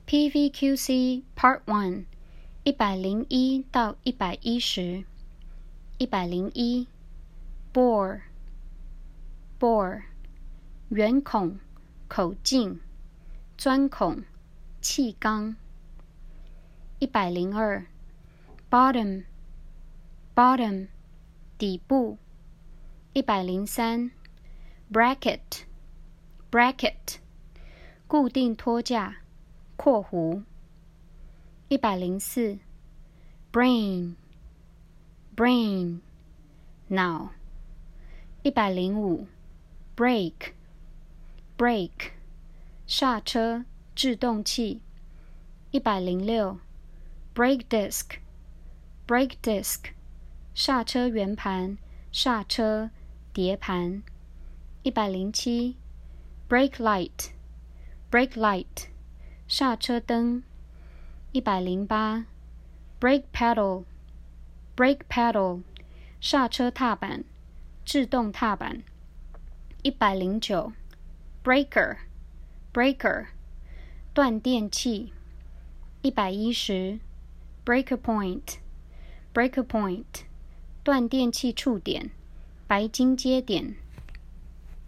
PVQC Part 1 101到110 101 Bore Bore 圆孔口径钻孔气缸102 Bottom Bottom 底部103 Bracket Bracket 固定托架括弧104 Brain Brain 脑105 Brake Brake 刹车制动器106 Brake Disc Brake Disc 刹车圆盘刹车碟盘107 Brake Light Brake Light 刹车灯108 Brake Pedal Brake Pedal 刹车踏板制动踏板109 Breaker Breaker 断电器110 Breaker Point Breaker Point 断电器触点白金接点